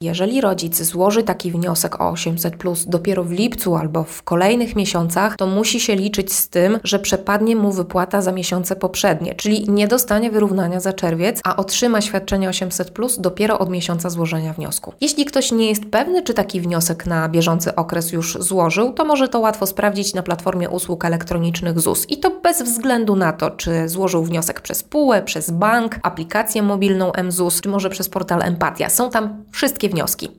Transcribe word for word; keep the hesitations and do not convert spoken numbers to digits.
Jeżeli rodzic złoży taki wniosek o osiemset plus dopiero w lipcu albo w kolejnych miesiącach, to musi się liczyć z tym, że przepadnie mu wypłata za miesiące poprzednie, czyli nie dostanie wyrównania za czerwiec, a otrzyma świadczenie osiemset plus dopiero od miesiąca złożenia wniosku. Jeśli ktoś nie jest pewny, czy taki wniosek na bieżący okres już złożył, to może to łatwo sprawdzić na platformie usług elektronicznych Z U S i to bez względu na to, czy złożył wniosek przez P U E, przez bank, aplikację mobilną M Z U S, czy może przez portal Empatia. Są tam wszystkie wnioski.